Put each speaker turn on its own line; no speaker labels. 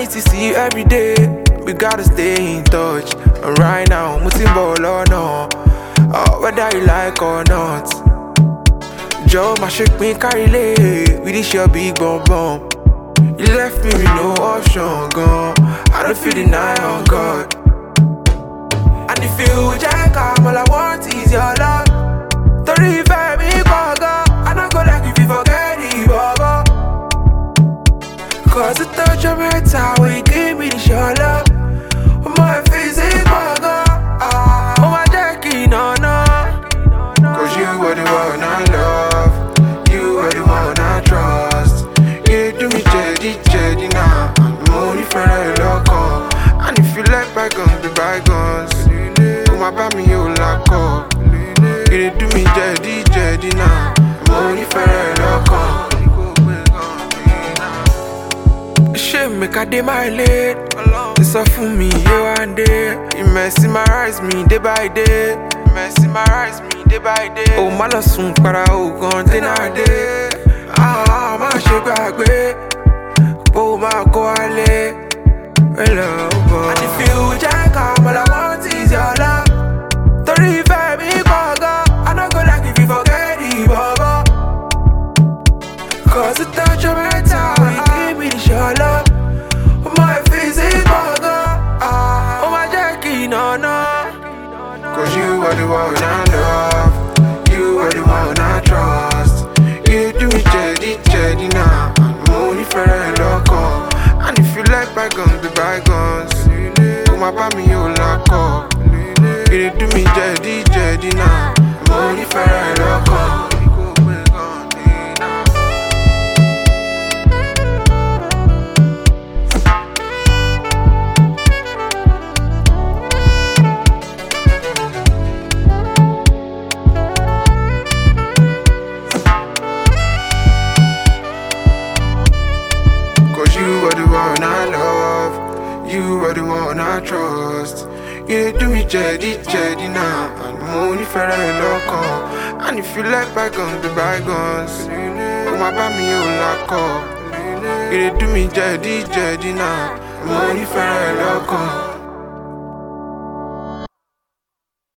to see you every day. We gotta stay in touch. And right now, Mutimbo or no, whether you like or not. Joe, my shake me carry lay. We this your big bum bum. You left me with no option, gone. I don't feel the night on God. And if you jack up, all I want is your love. Don't refer me, Boga. I don't go like if you forget it, Boga. Cause the touch of my time when you give me this your love. My face is Boga. Oh, my Jackie, no, no. Cause you were the one I love. You were the one I trust. You do me jedi now. I'm only for a local. And if you like bygones, be bygones. Come about me, you lock up. You do me jedi now. I'm only for a local. Shit make a day my late. It's all for me, you and day. You mesmerize me day by day. Mesmerize me day by day. Oh, my love soon para oh gone dinner day. Ah, my shit back way. Oh, my go ale. Hello, boy. And if you jack up, all I want is your love. Don't refer me, Boga. I don't go like if you forget it, Boga. Cause the touch of my time, you give me this your love. My face is Boga. Oh, my Jackie, no, no. Cause you are the one I love. You are the one I trust. You do me jedi now. I'm only for a local. And if you like bygones, be bygones. Come about me, you lock up. You do me jedi now. I'm only for a local. Cause you are the one I love. You are the one I trust. You do me jedi now. I'm only for a local. And if you like bygones, be bygones. Come about me, you lock up. You do me jedi now. I'm only for a local.